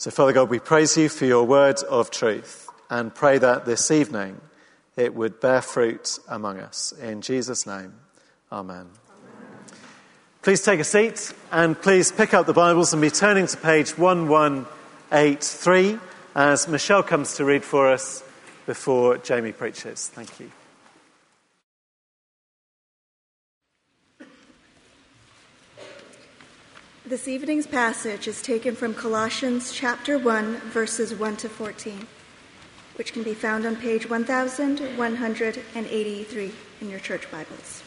So, Father God, we praise you for your word of truth and pray that this evening it would bear fruit among us. In Jesus' name, amen. Please take a seat and please pick up the Bibles and be turning to page 1183 as Michelle comes to read for us before Jamie preaches. Thank you. This evening's passage is taken from Colossians chapter 1, verses 1 to 14, which can be found on page 1183 in your church Bibles.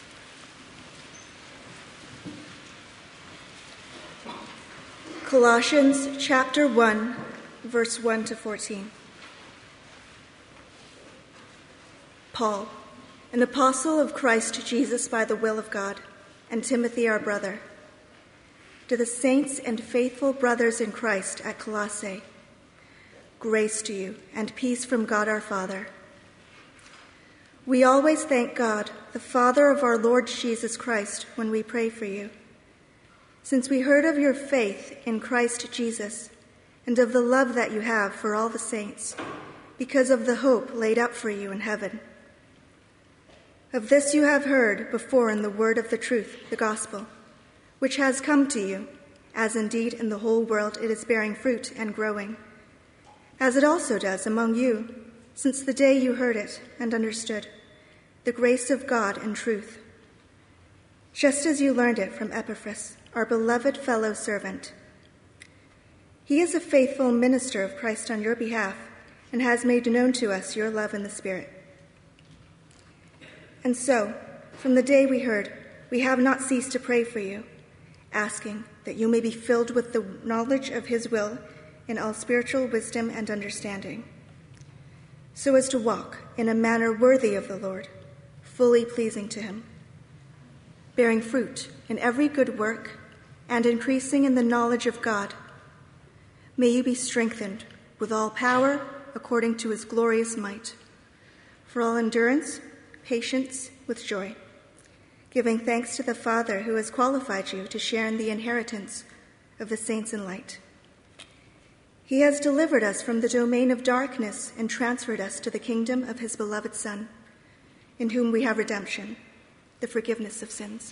Colossians chapter 1, verse 1 to 14. Paul, an apostle of Christ Jesus by the will of God, and Timothy our brother, to the saints and faithful brothers in Christ at Colossae, grace to you and peace from God our Father. We always thank God, the Father of our Lord Jesus Christ, when we pray for you, since we heard of your faith in Christ Jesus and of the love that you have for all the saints, because of the hope laid up for you in heaven. Of this you have heard before in the word of the truth, the gospel, which has come to you, as indeed in the whole world it is bearing fruit and growing, as it also does among you, since the day you heard it and understood the grace of God in truth, just as you learned it from Epaphras, our beloved fellow servant. He is a faithful minister of Christ on your behalf and has made known to us your love in the Spirit. And so, from the day we heard, we have not ceased to pray for you, asking that you may be filled with the knowledge of his will in all spiritual wisdom and understanding, so as to walk in a manner worthy of the Lord, fully pleasing to him, bearing fruit in every good work and increasing in the knowledge of God. May you be strengthened with all power according to his glorious might, for all endurance, patience with joy, giving thanks to the Father who has qualified you to share in the inheritance of the saints in light. He has delivered us from the domain of darkness and transferred us to the kingdom of his beloved Son, in whom we have redemption, the forgiveness of sins.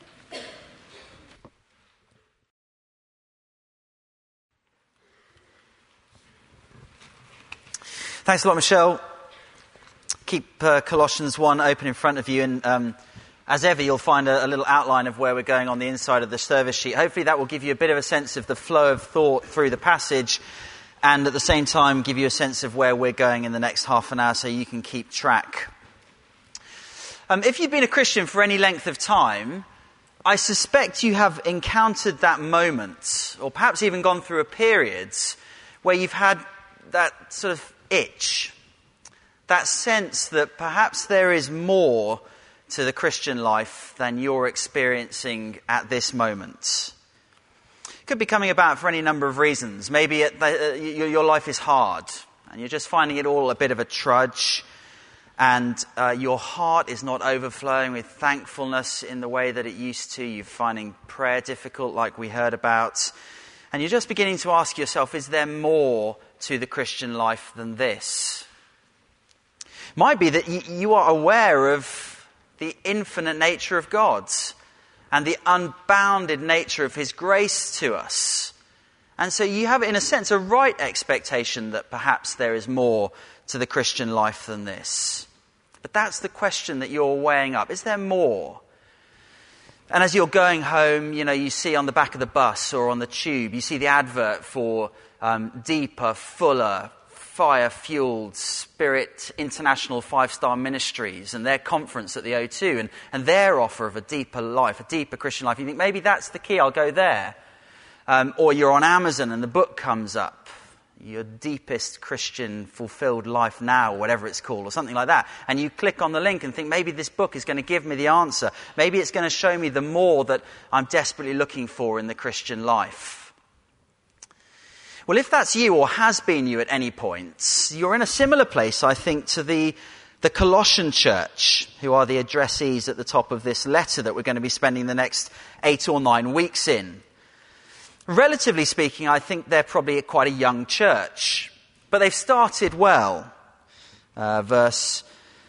Thanks a lot, Michelle. Keep Colossians 1 open in front of you, and as ever, you'll find a little outline of where we're going on the inside of the service sheet. Hopefully that will give you a bit of a sense of the flow of thought through the passage, and at the same time give you a sense of where we're going in the next half an hour so you can keep track. If you've been a Christian for any length of time, I suspect you have encountered that moment, or perhaps even gone through a period where you've had that sort of itch, that sense that perhaps there is more to the Christian life than you're experiencing at this moment. It could be coming about for any number of reasons. Maybe your life is hard and you're just finding it all a bit of a trudge, and your heart is not overflowing with thankfulness in the way that it used to. You're finding prayer difficult, like we heard about, and you're just beginning to ask yourself, is there more to the Christian life than this? Might be that you are aware of the infinite nature of God and the unbounded nature of his grace to us. And so you have, in a sense, a right expectation that perhaps there is more to the Christian life than this. But that's the question that you're weighing up. Is there more? And as you're going home, you see on the back of the bus or on the tube, you see the advert for deeper, fuller, fire-fueled Spirit International 5-Star Ministries and their conference at the O2 and their offer of a deeper life, a deeper Christian life. You think, maybe that's the key, I'll go there. Or you're on Amazon and the book comes up, Your Deepest Christian Fulfilled Life Now, whatever it's called, or something like that. And you click on the link and think, maybe this book is going to give me the answer. Maybe it's going to show me the more that I'm desperately looking for in the Christian life. Well, if that's you or has been you at any point, you're in a similar place, I think, to the Colossian church, who are the addressees at the top of this letter that we're going to be spending the next 8 or 9 weeks in. Relatively speaking, I think they're probably quite a young church, but they've started well. Verse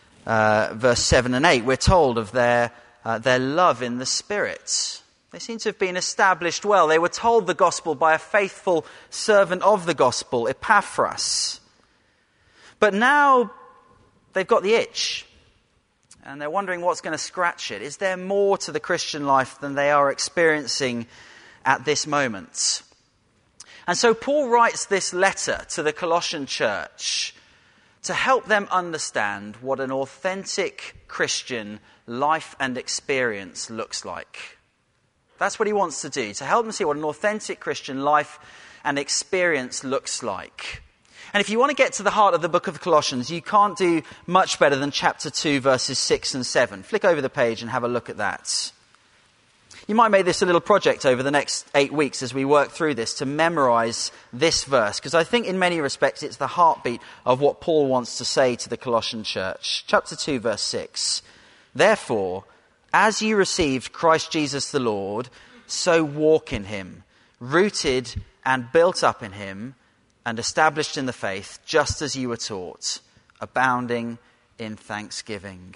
7 and 8, we're told of their love in the Spirit. They seem to have been established well. They were told the gospel by a faithful servant of the gospel, Epaphras. But now they've got the itch, and they're wondering what's going to scratch it. Is there more to the Christian life than they are experiencing at this moment? And so Paul writes this letter to the Colossian church to help them understand what an authentic Christian life and experience looks like. That's what he wants to do, to help them see what an authentic Christian life and experience looks like. And if you want to get to the heart of the book of Colossians, you can't do much better than chapter 2, verses 6 and 7. Flick over the page and have a look at that. You might make this a little project over the next 8 weeks as we work through this to memorize this verse, because I think in many respects it's the heartbeat of what Paul wants to say to the Colossian church. Chapter 2, verse 6. Therefore, as you received Christ Jesus the Lord, so walk in him, rooted and built up in him, and established in the faith, just as you were taught, abounding in thanksgiving.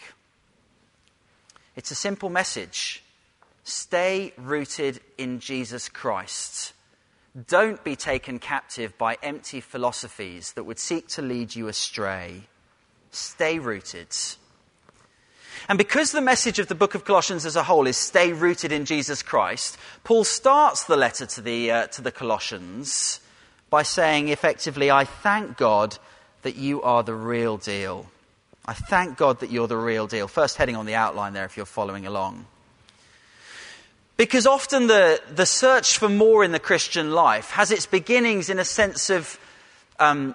It's a simple message. Stay rooted in Jesus Christ. Don't be taken captive by empty philosophies that would seek to lead you astray. Stay rooted. And because the message of the book of Colossians as a whole is stay rooted in Jesus Christ, Paul starts the letter to the Colossians by saying effectively, I thank God that you are the real deal. I thank God that you're the real deal. First heading on the outline there if you're following along. Because often the search for more in the Christian life has its beginnings in a sense of kind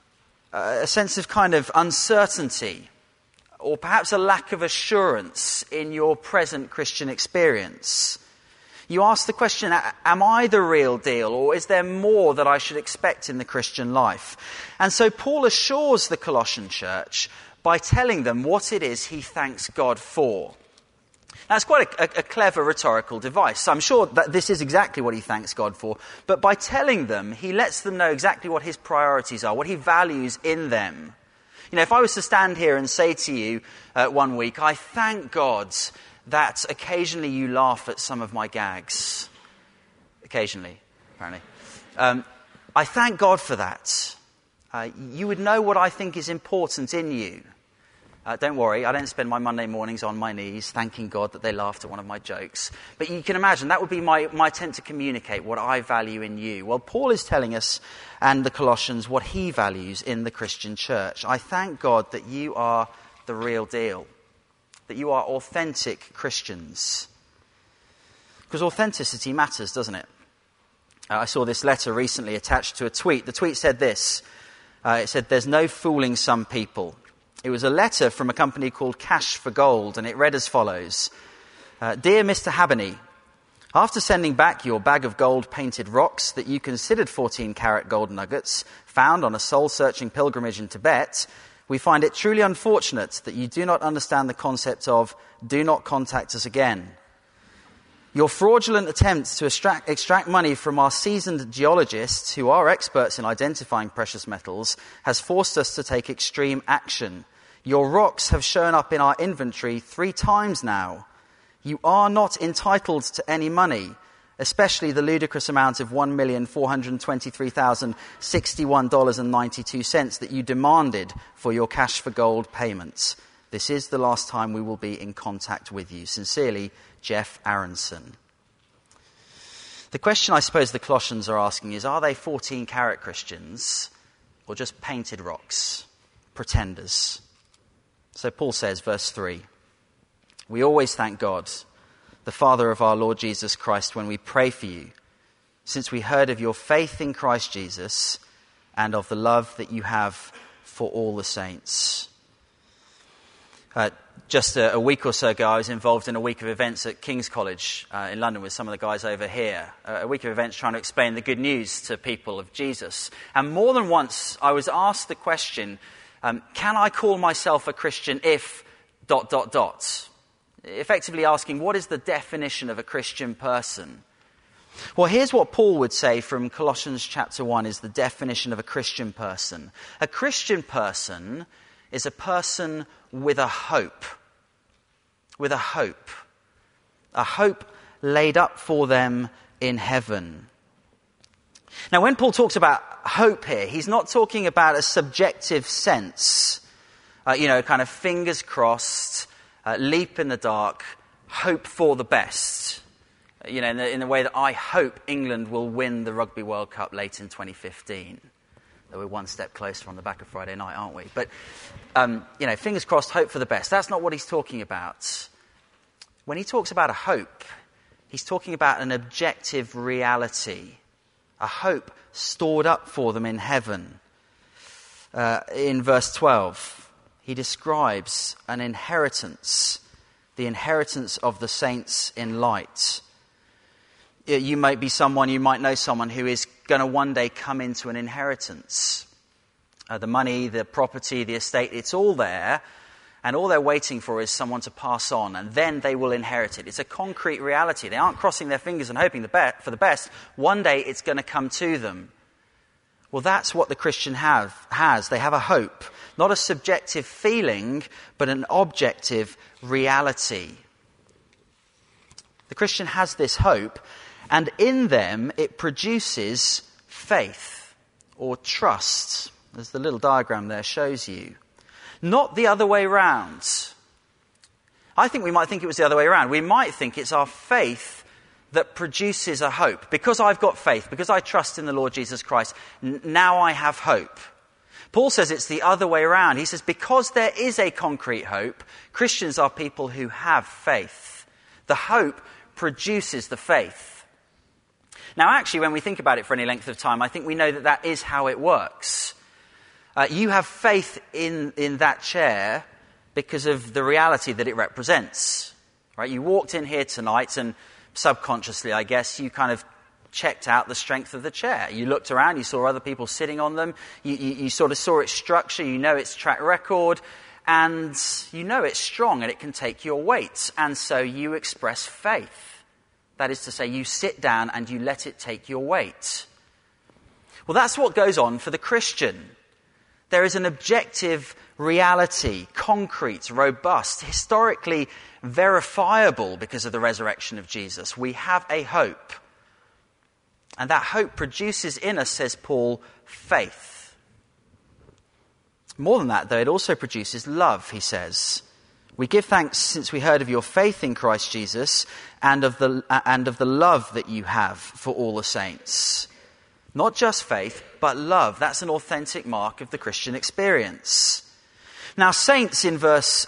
of uncertainty, or perhaps a lack of assurance in your present Christian experience. You ask the question, am I the real deal, or is there more that I should expect in the Christian life? And so Paul assures the Colossian church by telling them what it is he thanks God for. That's quite a clever rhetorical device. I'm sure that this is exactly what he thanks God for. But by telling them, he lets them know exactly what his priorities are, what he values in them. You know, if I was to stand here and say to you one week, I thank God that occasionally you laugh at some of my gags. Occasionally, apparently. I thank God for that. You would know what I think is important in you. Don't worry, I don't spend my Monday mornings on my knees thanking God that they laughed at one of my jokes. But you can imagine that would be my attempt to communicate what I value in you. Well, Paul is telling us and the Colossians what he values in the Christian church. I thank God that you are the real deal, that you are authentic Christians. Because authenticity matters, doesn't it? I saw this letter recently attached to a tweet. The tweet said this. It said, there's no fooling some people. It was a letter from a company called Cash for Gold, and it read as follows. Dear Mr. Habany, after sending back your bag of gold-painted rocks that you considered 14-carat gold nuggets found on a soul-searching pilgrimage in Tibet, we find it truly unfortunate that you do not understand the concept of do not contact us again. Your fraudulent attempts to extract money from our seasoned geologists, who are experts in identifying precious metals, has forced us to take extreme action. Your rocks have shown up in our inventory 3 times now. You are not entitled to any money, especially the ludicrous amount of $1,423,061.92 that you demanded for your Cash for Gold payments. This is the last time we will be in contact with you. Sincerely, Jeff Aronson. The question I suppose the Colossians are asking is, are they 14-carat Christians or just painted rocks, pretenders? So Paul says, verse 3, we always thank God, the Father of our Lord Jesus Christ, when we pray for you, since we heard of your faith in Christ Jesus and of the love that you have for all the saints. Just a week or so ago, I was involved in a week of events at King's College in London with some of the guys over here. A week of events trying to explain the good news to people of Jesus. And more than once, I was asked the question, can I call myself a Christian if ... Effectively asking, what is the definition of a Christian person? Well, here's what Paul would say from Colossians chapter 1 is the definition of a Christian person. A Christian person is a person with a hope. With a hope. A hope laid up for them in heaven. Now, when Paul talks about hope here, he's not talking about a subjective sense, kind of fingers crossed, leap in the dark, hope for the best. In the way that I hope England will win the Rugby World Cup late in 2015. Though we're one step closer on the back of Friday night, aren't we? But, fingers crossed, hope for the best. That's not what he's talking about. When he talks about a hope, he's talking about an objective reality, a hope stored up for them in heaven. In verse 12, he describes an inheritance, the inheritance of the saints in light. You might know someone who is going to one day come into an inheritance. The money, the property, the estate, it's all there. And all they're waiting for is someone to pass on, and then they will inherit it. It's a concrete reality. They aren't crossing their fingers and hoping for the best. One day it's going to come to them. Well, that's what the Christian has. They have a hope. Not a subjective feeling, but an objective reality. The Christian has this hope, and in them it produces faith or trust, as the little diagram there shows you. Not the other way round. I think we might think it was the other way around. We might think it's our faith that produces a hope. Because I've got faith, because I trust in the Lord Jesus Christ, now I have hope. Paul says it's the other way around. He says because there is a concrete hope, Christians are people who have faith. The hope produces the faith. Now actually, when we think about it for any length of time, I think we know that that is how it works. You have faith in that chair because of the reality that it represents. Right? You walked in here tonight and subconsciously, I guess, you kind of checked out the strength of the chair. You looked around, you saw other people sitting on them, you sort of saw its structure, you know its track record, and you know it's strong and it can take your weight. And so you express faith. That is to say, you sit down and you let it take your weight. Well, that's what goes on for the Christian. There is an objective reality, concrete, robust, historically verifiable because of the resurrection of Jesus. We have a hope. And that hope produces in us, says Paul, faith. More than that, though, it also produces love, he says. We give thanks since we heard of your faith in Christ Jesus and of the love that you have for all the saints. Not just faith, but love. That's an authentic mark of the Christian experience. Now, saints in verse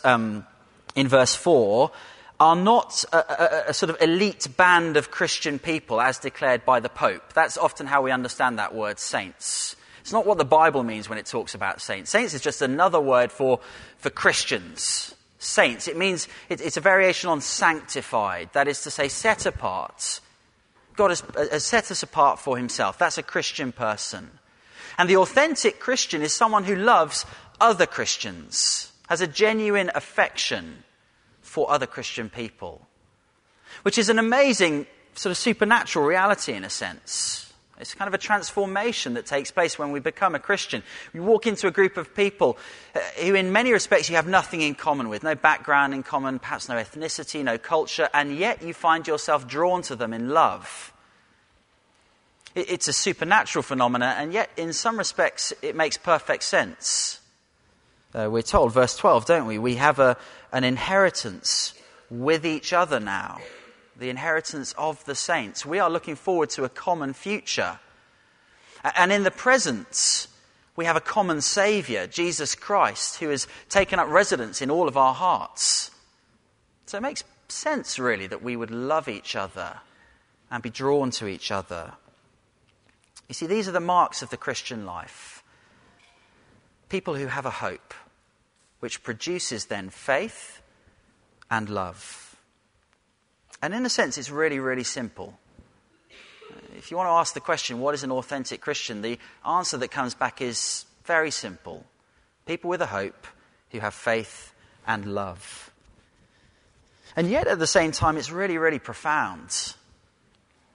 4 are not a sort of elite band of Christian people as declared by the Pope. That's often how we understand that word, saints. It's not what the Bible means when it talks about saints. Saints is just another word for Christians. Saints, it means it's a variation on sanctified. That is to say, set apart. God has set us apart for himself. That's a Christian person. And the authentic Christian is someone who loves other Christians, has a genuine affection for other Christian people, which is an amazing sort of supernatural reality in a sense. It's kind of a transformation that takes place when we become a Christian. You walk into a group of people who in many respects you have nothing in common with, no background in common, perhaps no ethnicity, no culture, and yet you find yourself drawn to them in love. It's a supernatural phenomenon, and yet in some respects it makes perfect sense. We're told, verse 12, don't we? We have an inheritance with each other now. The inheritance of the saints. We are looking forward to a common future. And in the present, we have a common Saviour, Jesus Christ, who has taken up residence in all of our hearts. So it makes sense, really, that we would love each other and be drawn to each other. You see, these are the marks of the Christian life. People who have a hope, which produces then faith and love. And in a sense, it's really, really simple. If you want to ask the question, what is an authentic Christian? The answer that comes back is very simple. People with a hope who have faith and love. And yet at the same time, it's really, really profound.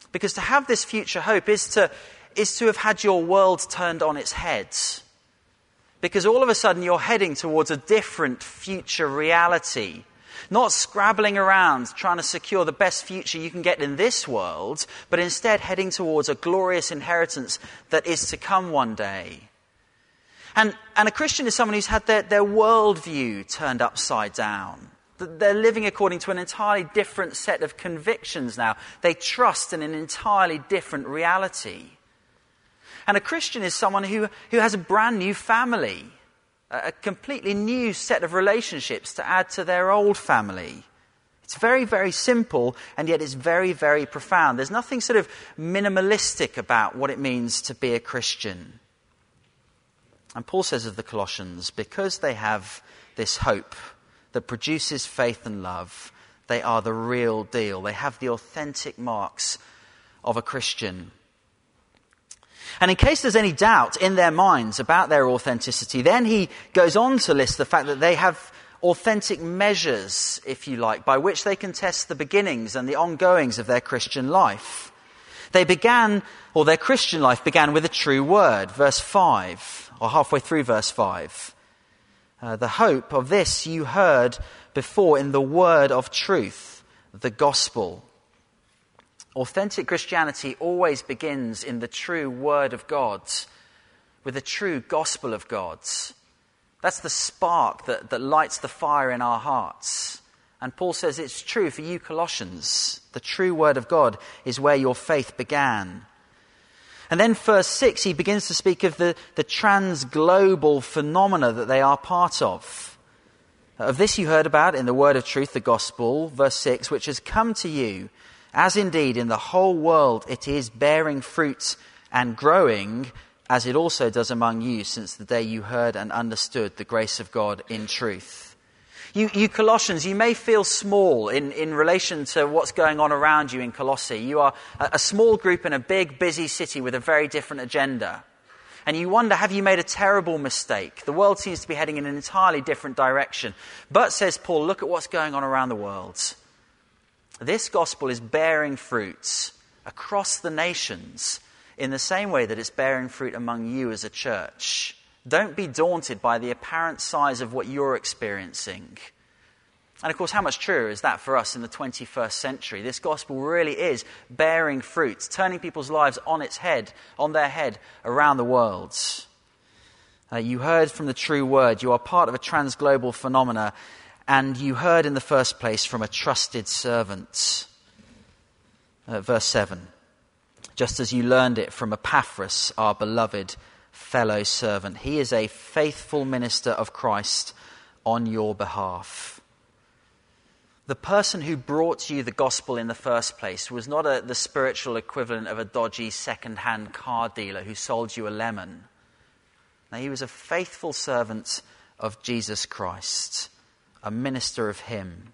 Because to have this future hope is to have had your world turned on its head. Because all of a sudden you're heading towards a different future reality. Not scrabbling around trying to secure the best future you can get in this world, but instead heading towards a glorious inheritance that is to come one day. And a Christian is someone who's had their worldview turned upside down. They're living according to an entirely different set of convictions now. They trust in an entirely different reality. And a Christian is someone who has a brand new family, a completely new set of relationships to add to their old family. It's very, very simple, and yet it's very, very profound. There's nothing sort of minimalistic about what it means to be a Christian. And Paul says of the Colossians, because they have this hope that produces faith and love, they are the real deal. They have the authentic marks of a Christian. And in case there's any doubt in their minds about their authenticity, then he goes on to list the fact that they have authentic measures, if you like, by which they can test the beginnings and the ongoings of their Christian life. Their Christian life began with a true word, verse 5, or halfway through verse 5. The hope of this you heard before in the word of truth, the gospel. Authentic Christianity always begins in the true word of God, with the true gospel of God. That's the spark that lights the fire in our hearts. And Paul says it's true for you Colossians. The true word of God is where your faith began. And then verse 6, he begins to speak of the trans-global phenomena that they are part of. Of this you heard about in the word of truth, the gospel, verse 6, which has come to you, as indeed in the whole world it is bearing fruit and growing, as it also does among you since the day you heard and understood the grace of God in truth. You Colossians, you may feel small in relation to what's going on around you in Colossae. You are a small group in a big, busy city with a very different agenda. And you wonder, have you made a terrible mistake? The world seems to be heading in an entirely different direction. But, says Paul, look at what's going on around the world. This gospel is bearing fruits across the nations in the same way that it's bearing fruit among you as a church. Don't be daunted by the apparent size of what you're experiencing. And of course, how much truer is that for us in the 21st century? This gospel really is bearing fruit, turning people's lives on their head around the world. You heard from the true word. You are part of a transglobal phenomena, and you heard in the first place from a trusted servant. Verse 7. Just as you learned it from Epaphras, our beloved fellow servant. He is a faithful minister of Christ on your behalf. The person who brought you the gospel in the first place was not the spiritual equivalent of a dodgy second-hand car dealer who sold you a lemon. No, he was a faithful servant of Jesus Christ, a minister of him.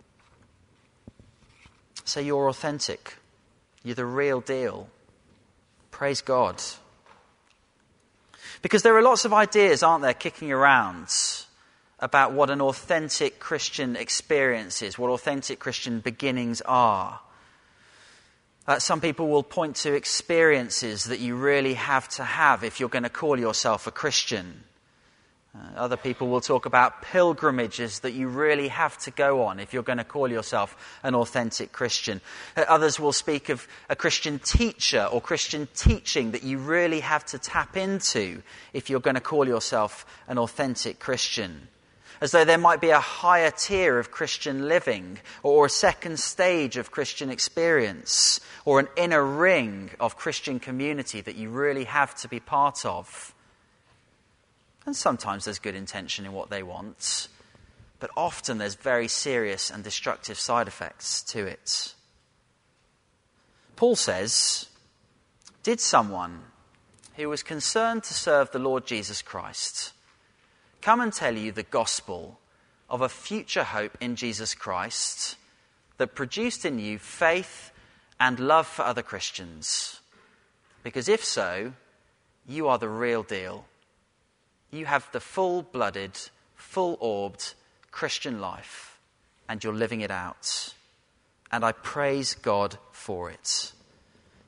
So you're authentic. You're the real deal. Praise God. Because there are lots of ideas, aren't there, kicking around about what an authentic Christian experience is, what authentic Christian beginnings are. Some people will point to experiences that you really have to have if you're going to call yourself a Christian. Other people will talk about pilgrimages that you really have to go on if you're going to call yourself an authentic Christian. Others will speak of a Christian teacher or Christian teaching that you really have to tap into if you're going to call yourself an authentic Christian. As though there might be a higher tier of Christian living or a second stage of Christian experience or an inner ring of Christian community that you really have to be part of. And sometimes there's good intention in what they want, but often there's very serious and destructive side effects to it. Paul says, did someone who was concerned to serve the Lord Jesus Christ come and tell you the gospel of a future hope in Jesus Christ that produced in you faith and love for other Christians? Because if so, you are the real deal. You have the full-blooded, full-orbed Christian life, and you're living it out. And I praise God for it.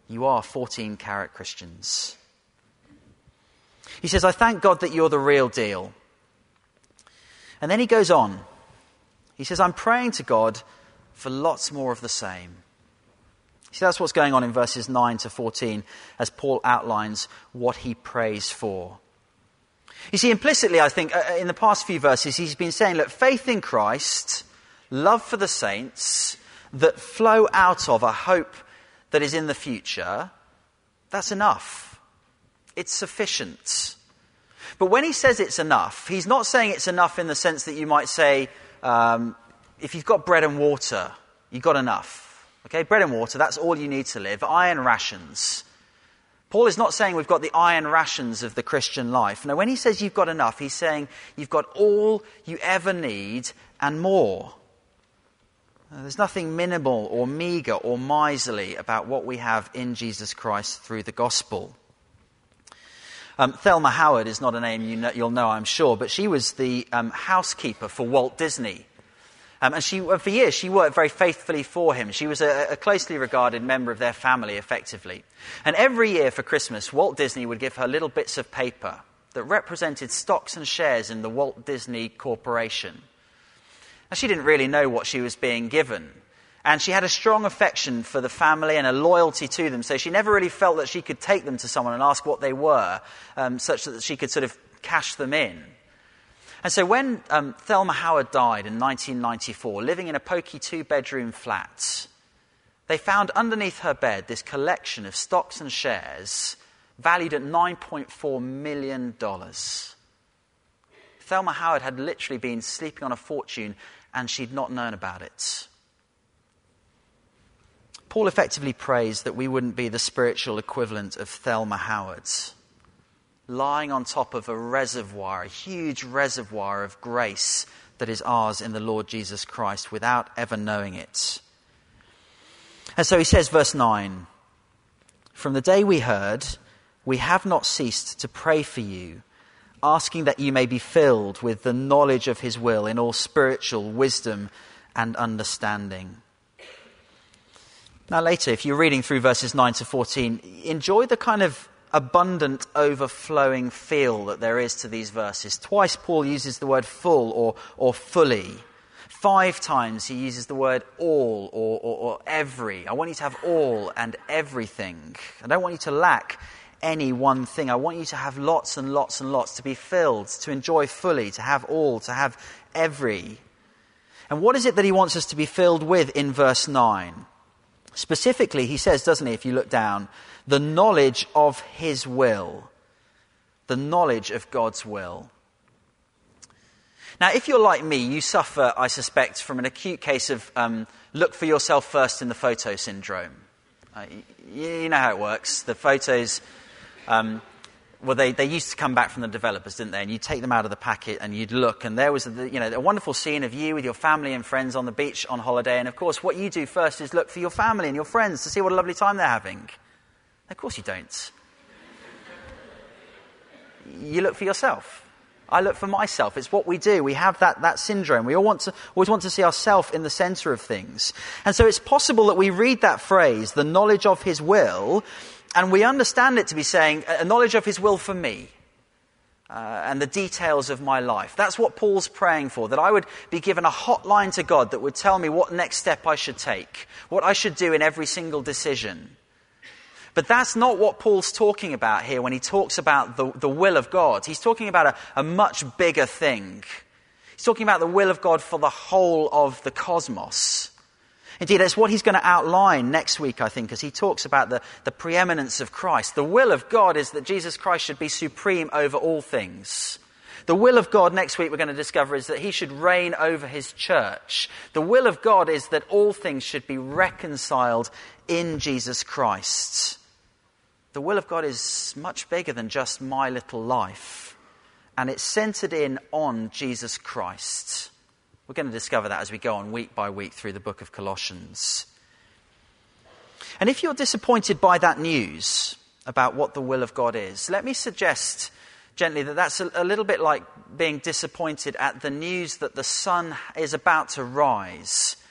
You are 14-carat Christians. He says, I thank God that you're the real deal. And then he goes on. He says, I'm praying to God for lots more of the same. See, that's what's going on in verses 9 to 14 as Paul outlines what he prays for. You see, implicitly, I think, in the past few verses, he's been saying, look, faith in Christ, love for the saints, that flow out of a hope that is in the future, that's enough. It's sufficient. But when he says it's enough, he's not saying it's enough in the sense that you might say, if you've got bread and water, you've got enough. Okay, bread and water, that's all you need to live. Iron rations. Paul is not saying we've got the iron rations of the Christian life. No, when he says you've got enough, he's saying you've got all you ever need and more. There's nothing minimal or meager or miserly about what we have in Jesus Christ through the gospel. Thelma Howard is not a name you'll know, I'm sure, but she was the housekeeper for Walt Disney. And for years, she worked very faithfully for him. She was a closely regarded member of their family, effectively. And every year for Christmas, Walt Disney would give her little bits of paper that represented stocks and shares in the Walt Disney Corporation. Now, she didn't really know what she was being given. And she had a strong affection for the family and a loyalty to them, so she never really felt that she could take them to someone and ask what they were, such that she could sort of cash them in. And so when Thelma Howard died in 1994, living in a pokey 2-bedroom flat, they found underneath her bed this collection of stocks and shares valued at $9.4 million. Thelma Howard had literally been sleeping on a fortune and she'd not known about it. Paul effectively prays that we wouldn't be the spiritual equivalent of Thelma Howard's, lying on top of a reservoir, a huge reservoir of grace that is ours in the Lord Jesus Christ without ever knowing it. And so he says, verse 9, from the day we heard, we have not ceased to pray for you, asking that you may be filled with the knowledge of his will in all spiritual wisdom and understanding. Now later, if you're reading through verses 9 to 14, enjoy the kind of abundant, overflowing feel that there is to these verses. Twice Paul uses the word full or fully. 5 times he uses the word all or every. I want you to have all and everything. I don't want you to lack any one thing. I want you to have lots and lots and lots, to be filled, to enjoy fully, to have all, to have every. And what is it that he wants us to be filled with in verse 9? Specifically, he says, doesn't he, if you look down, the knowledge of his will. The knowledge of God's will. Now, if you're like me, you suffer, I suspect, from an acute case of look for yourself first in the photo syndrome. You know how it works. The photos, they used to come back from the developers, didn't they? And you'd take them out of the packet and you'd look, and there was a wonderful scene of you with your family and friends on the beach on holiday. And of course, what you do first is look for your family and your friends to see what a lovely time they're having. Of course you don't. You look for yourself. I look for myself. It's what we do. We have that syndrome. We always want to see ourselves in the center of things. And so it's possible that we read that phrase, the knowledge of his will, and we understand it to be saying a knowledge of his will for me and the details of my life. That's what Paul's praying for, that I would be given a hotline to God that would tell me what next step I should take, what I should do in every single decision. But that's not what Paul's talking about here when he talks about the will of God. He's talking about a much bigger thing. He's talking about the will of God for the whole of the cosmos. Indeed, it's what he's going to outline next week, I think, as he talks about the preeminence of Christ. The will of God is that Jesus Christ should be supreme over all things. The will of God, next week we're going to discover, is that he should reign over his church. The will of God is that all things should be reconciled in Jesus Christ. The will of God is much bigger than just my little life, and it's centered on Jesus Christ. We're going to discover that as we go on week by week through the book of Colossians. And if you're disappointed by that news about what the will of God is, let me suggest gently that that's a little bit like being disappointed at the news that the sun is about to rise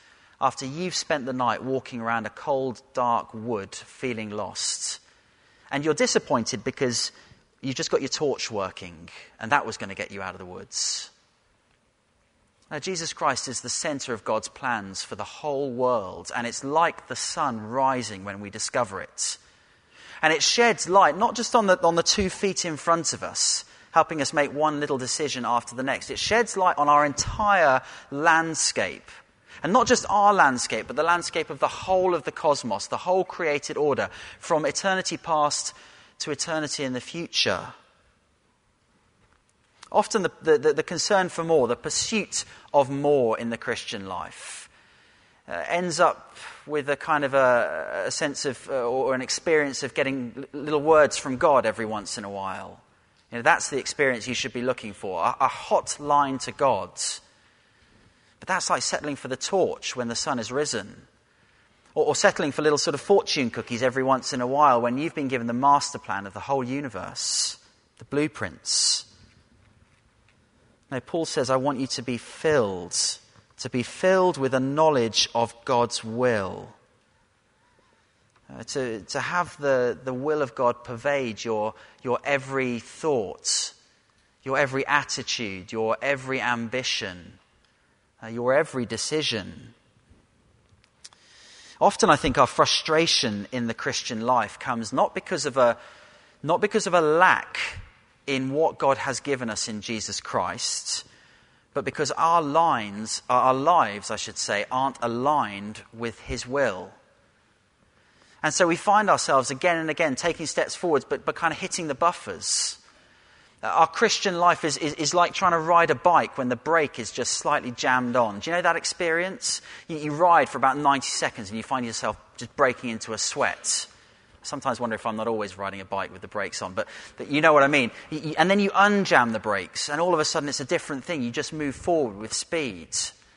after you've spent the night walking around a cold, dark wood feeling lost. And you're disappointed because you've just got your torch working, and that was going to get you out of the woods. Now, Jesus Christ is the center of God's plans for the whole world, and it's like the sun rising when we discover it. And it sheds light not just on the 2 feet in front of us, helping us make one little decision after the next. It sheds light on our entire landscape. And not just our landscape, but the landscape of the whole of the cosmos, the whole created order, from eternity past to eternity in the future. Often the concern for more, the pursuit of more in the Christian life, ends up with a kind of a sense of, or an experience of getting little words from God every once in a while. You know, that's the experience you should be looking for, a hot line to God. But that's like settling for the torch when the sun has risen. Or settling for little sort of fortune cookies every once in a while when you've been given the master plan of the whole universe, the blueprints. No, Paul says, I want you to be filled with a knowledge of God's will. To have the will of God pervade your every thought, your every attitude, your every ambition, your every decision. Often I think our frustration in the Christian life comes not because of a lack in what God has given us in Jesus Christ, but because our lives, aren't aligned with his will. And so we find ourselves again and again taking steps forwards, but kind of hitting the buffers. Our Christian life is like trying to ride a bike when the brake is just slightly jammed on. Do you know that experience? You ride for about 90 seconds and you find yourself just breaking into a sweat. I sometimes wonder if I'm not always riding a bike with the brakes on, but you know what I mean. And then you unjam the brakes, and all of a sudden it's a different thing. You just move forward with speed.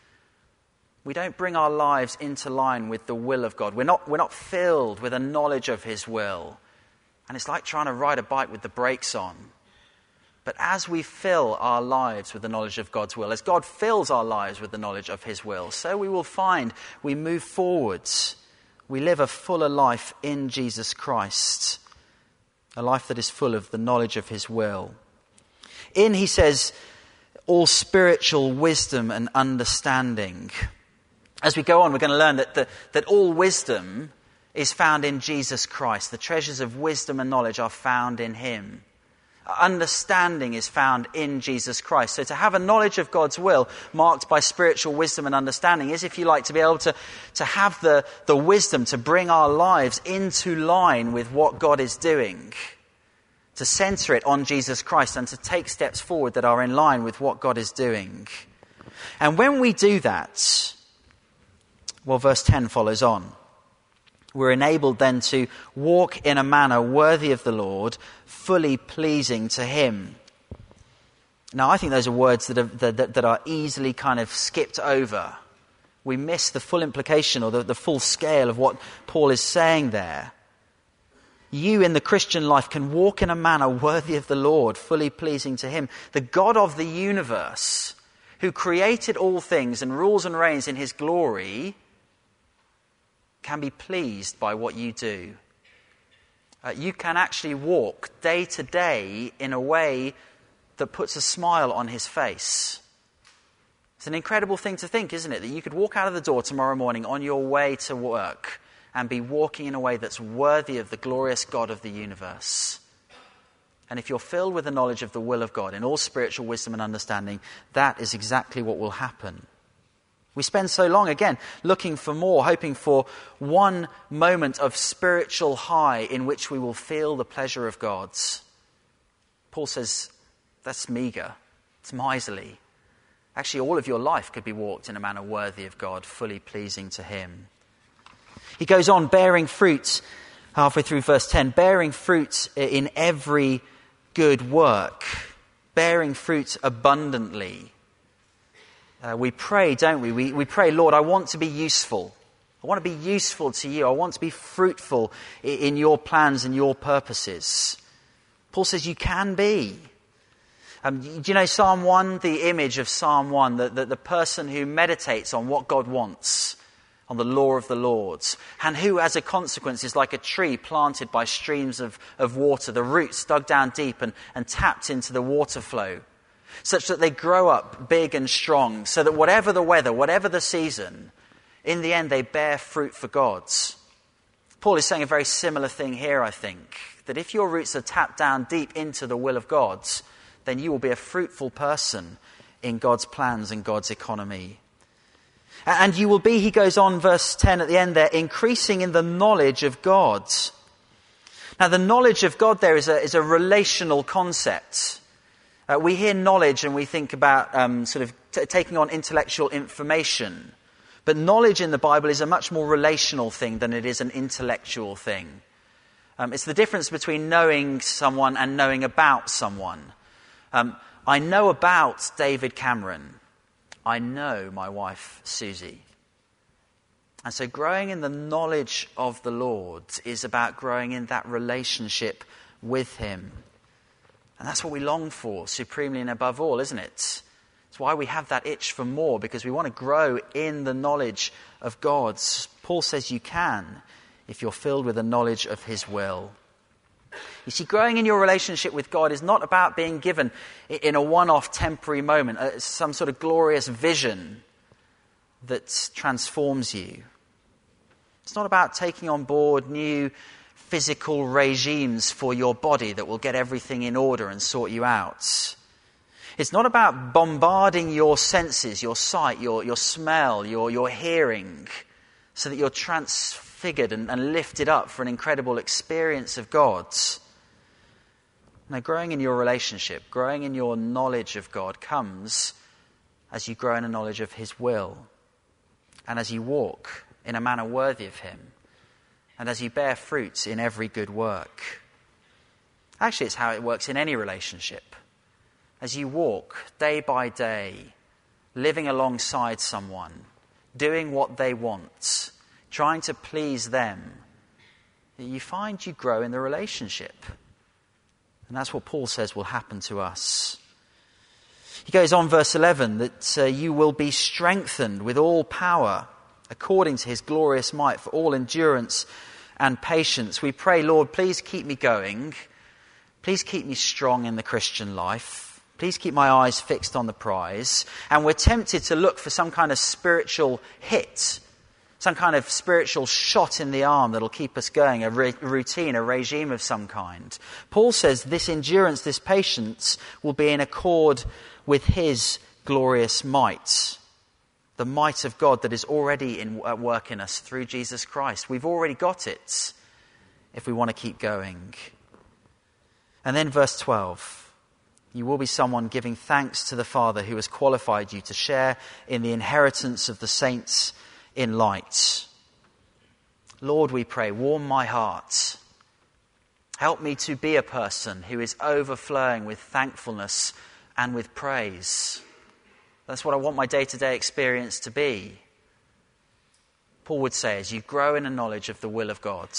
We don't bring our lives into line with the will of God. We're not filled with a knowledge of his will. And it's like trying to ride a bike with the brakes on. But as we fill our lives with the knowledge of God's will, as God fills our lives with the knowledge of his will, so we will find we move forwards. We live a fuller life in Jesus Christ, a life that is full of the knowledge of his will. In, he says, all spiritual wisdom and understanding. As we go on, we're going to learn that all wisdom is found in Jesus Christ. The treasures of wisdom and knowledge are found in him. Understanding is found in Jesus Christ. So to have a knowledge of God's will marked by spiritual wisdom and understanding is, if you like, to be able to have the wisdom to bring our lives into line with what God is doing, to center it on Jesus Christ and to take steps forward that are in line with what God is doing. And when we do that, well, verse 10 follows on. We're enabled then to walk in a manner worthy of the Lord, fully pleasing to him. Now, I think those are words that are easily kind of skipped over. We miss the full implication or the full scale of what Paul is saying there. You in the Christian life can walk in a manner worthy of the Lord, fully pleasing to him. The God of the universe, who created all things and rules and reigns in his glory, can be pleased by what you do. You can actually walk day to day in a way that puts a smile on his face. It's an incredible thing to think, isn't it? That you could walk out of the door tomorrow morning on your way to work and be walking in a way that's worthy of the glorious God of the universe. And if you're filled with the knowledge of the will of God in all spiritual wisdom and understanding, that is exactly what will happen. We spend so long, again, looking for more, hoping for one moment of spiritual high in which we will feel the pleasure of God. Paul says, that's meager, it's miserly. Actually, all of your life could be walked in a manner worthy of God, fully pleasing to him. He goes on, bearing fruit, halfway through verse 10, bearing fruit in every good work, bearing fruit abundantly. We pray, don't we? We pray, Lord, I want to be useful. I want to be useful to you. I want to be fruitful in your plans and your purposes. Paul says you can be. Do you know Psalm 1, the image of Psalm 1, the person who meditates on what God wants, on the law of the Lord, and who, as a consequence, is like a tree planted by streams of water, the roots dug down deep and tapped into the water flow, such that they grow up big and strong, so that whatever the weather, whatever the season, in the end they bear fruit for God. Paul is saying a very similar thing here, I think, that if your roots are tapped down deep into the will of God, then you will be a fruitful person in God's plans and God's economy. And you will be, he goes on, verse 10 at the end there, increasing in the knowledge of God. Now, the knowledge of God there is a relational concept. We hear knowledge and we think about taking on intellectual information. But knowledge in the Bible is a much more relational thing than it is an intellectual thing. It's the difference between knowing someone and knowing about someone. I know about David Cameron. I know my wife, Susie. And so growing in the knowledge of the Lord is about growing in that relationship with him. And that's what we long for, supremely and above all, isn't it? It's why we have that itch for more, because we want to grow in the knowledge of God. Paul says you can if you're filled with the knowledge of his will. You see, growing in your relationship with God is not about being given in a one-off temporary moment, some sort of glorious vision that transforms you. It's not about taking on board new physical regimes for your body that will get everything in order and sort you out. It's not about bombarding your senses, your sight, your smell, your hearing, so that you're transfigured and lifted up for an incredible experience of God. Now, growing in your relationship, growing in your knowledge of God comes as you grow in a knowledge of his will, and as you walk in a manner worthy of him, and as you bear fruits in every good work. Actually, it's how it works in any relationship. As you walk day by day, living alongside someone, doing what they want, trying to please them, you find you grow in the relationship. And that's what Paul says will happen to us. He goes on, verse 11, that you will be strengthened with all power according to his glorious might for all endurance and patience. We pray, Lord, please keep me going. Please keep me strong in the Christian life. Please keep my eyes fixed on the prize. And we're tempted to look for some kind of spiritual hit, some kind of spiritual shot in the arm that'll keep us going, a routine, a regime of some kind. Paul says this endurance, this patience will be in accord with his glorious might, the might of God that is already at work in us through Jesus Christ. We've already got it if we want to keep going. And then verse 12, you will be someone giving thanks to the Father who has qualified you to share in the inheritance of the saints in light. Lord, we pray, warm my heart. Help me to be a person who is overflowing with thankfulness and with praise. That's what I want my day-to-day experience to be. Paul would say, as you grow in a knowledge of the will of God,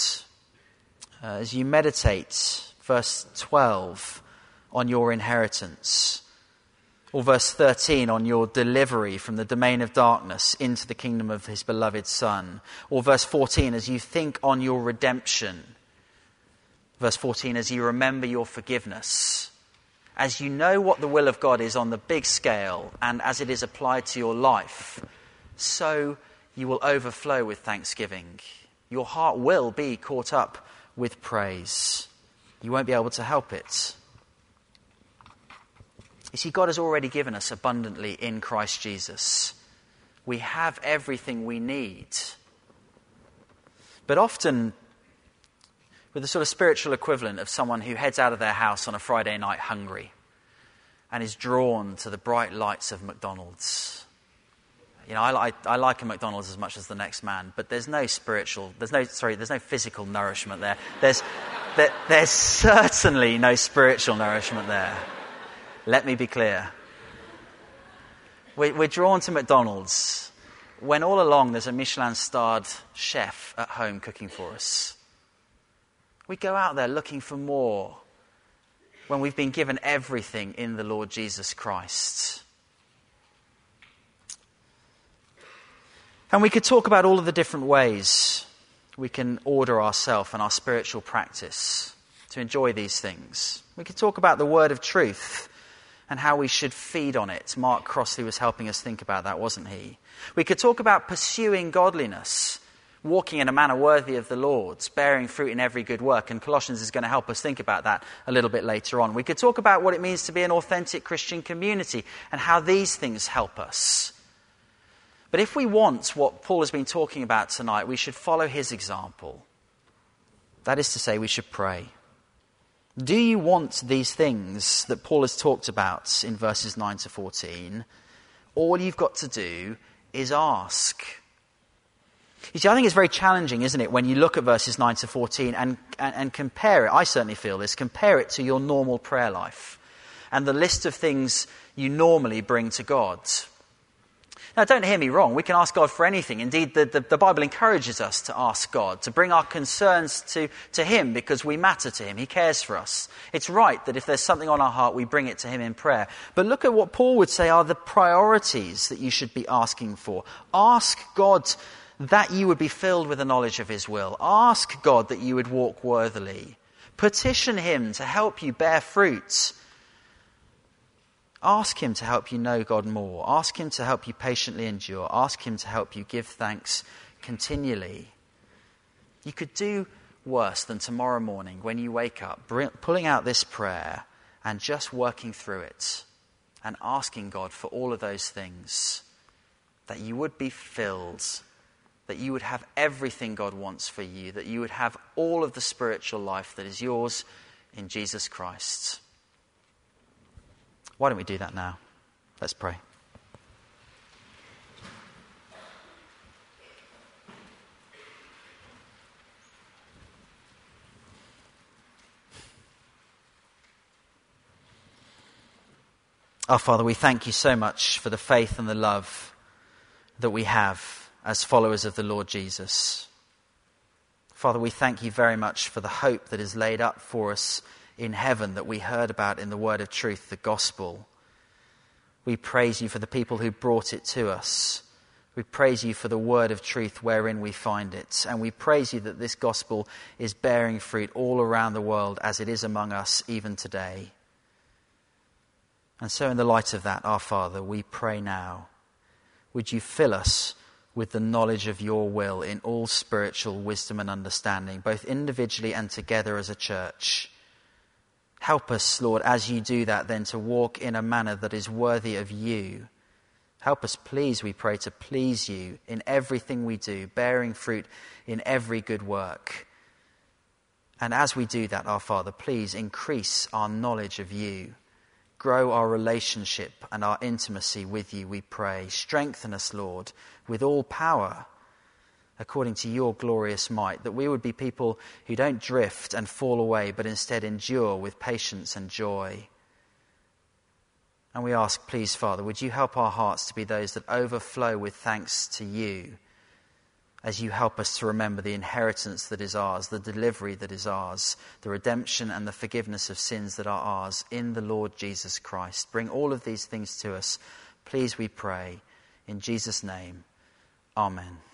as you meditate, verse 12, on your inheritance, or verse 13 on your delivery from the domain of darkness into the kingdom of his beloved Son. Or verse 14 as you think on your redemption. Verse 14 as you remember your forgiveness. As you know what the will of God is on the big scale and as it is applied to your life, so you will overflow with thanksgiving. Your heart will be caught up with praise. You won't be able to help it. You see, God has already given us abundantly in Christ Jesus. We have everything we need. But often, with the sort of spiritual equivalent of someone who heads out of their house on a Friday night hungry and is drawn to the bright lights of McDonald's. You know, I like a McDonald's as much as the next man, but there's no physical nourishment there. There's certainly no spiritual nourishment there. Let me be clear. We're drawn to McDonald's when all along there's a Michelin-starred chef at home cooking for us. We go out there looking for more when we've been given everything in the Lord Jesus Christ. And we could talk about all of the different ways we can order ourselves and our spiritual practice to enjoy these things. We could talk about the word of truth and how we should feed on it. Mark Crossley was helping us think about that, wasn't he? We could talk about pursuing godliness, walking in a manner worthy of the Lord, bearing fruit in every good work, and Colossians is going to help us think about that a little bit later on. We could talk about what it means to be an authentic Christian community and how these things help us. But if we want what Paul has been talking about tonight, we should follow his example. That is to say, we should pray. Do you want these things that Paul has talked about in verses 9 to 14? All you've got to do is ask. You see, I think it's very challenging, isn't it, when you look at verses 9 to 14 and compare it, I certainly feel this, compare it to your normal prayer life and the list of things you normally bring to God. Now, don't hear me wrong. We can ask God for anything. Indeed, the Bible encourages us to ask God, to bring our concerns to him because we matter to him. He cares for us. It's right that if there's something on our heart, we bring it to him in prayer. But look at what Paul would say are the priorities that you should be asking for. Ask God that you would be filled with the knowledge of his will. Ask God that you would walk worthily. Petition him to help you bear fruit. Ask him to help you know God more. Ask him to help you patiently endure. Ask him to help you give thanks continually. You could do worse than tomorrow morning when you wake up, pulling out this prayer and just working through it and asking God for all of those things, that you would be filled, that you would have everything God wants for you, that you would have all of the spiritual life that is yours in Jesus Christ. Why don't we do that now? Let's pray. Our Father, we thank you so much for the faith and the love that we have as followers of the Lord Jesus. Father, we thank you very much for the hope that is laid up for us in heaven that we heard about in the word of truth, the gospel. We praise you for the people who brought it to us. We praise you for the word of truth wherein we find it. And we praise you that this gospel is bearing fruit all around the world as it is among us even today. And so in the light of that, our Father, we pray now, would you fill us with the knowledge of your will in all spiritual wisdom and understanding, both individually and together as a church. Help us, Lord, as you do that then to walk in a manner that is worthy of you. Help us, please, we pray, to please you in everything we do, bearing fruit in every good work. And as we do that, our Father, please increase our knowledge of you. Grow our relationship and our intimacy with you, we pray. Strengthen us, Lord, with all power, according to your glorious might, that we would be people who don't drift and fall away, but instead endure with patience and joy. And we ask, please, Father, would you help our hearts to be those that overflow with thanks to you, as you help us to remember the inheritance that is ours, the delivery that is ours, the redemption and the forgiveness of sins that are ours in the Lord Jesus Christ. Bring all of these things to us, please, we pray, in Jesus' name. Amen.